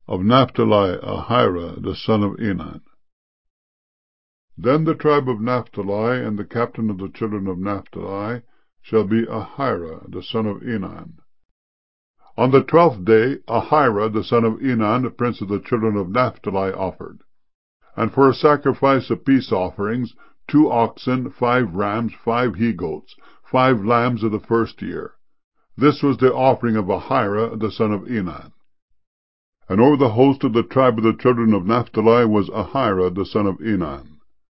Of Naphtali, Ahira the son of Enan. Then the tribe of Naphtali, and the captain of the children of Naphtali, shall be Ahira the son of Enan. On the 12th day Ahira the son of Enan, the prince of the children of Naphtali, offered. And for a sacrifice of peace offerings, 2 oxen, 5 rams, 5 he-goats, 5 lambs of the first year. This was the offering of Ahira the son of Enan. And over the host of the tribe of the children of Naphtali was Ahira the son of Enan.